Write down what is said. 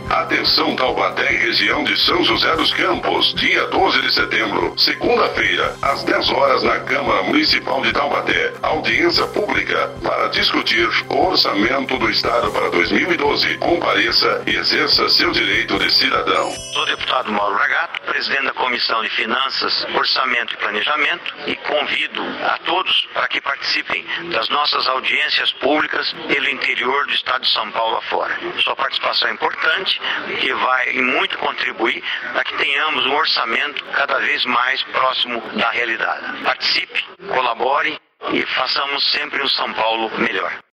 Atenção Taubaté e região de São José dos Campos, dia 12 de setembro, segunda-feira, às 10 horas na Câmara Municipal de Taubaté. Audiência pública para discutir o orçamento do Estado para 2012. Compareça e exerça seu direito de cidadão. Sou o deputado Mauro Bragato, presidente da Comissão de Finanças, Orçamento e Planejamento, e convido a todos para que participem das nossas audiências públicas pelo interior do Estado de São Paulo afora. Sua participação é importante, que vai muito contribuir para que tenhamos um orçamento cada vez mais próximo da realidade. Participe, colabore e façamos sempre um São Paulo melhor.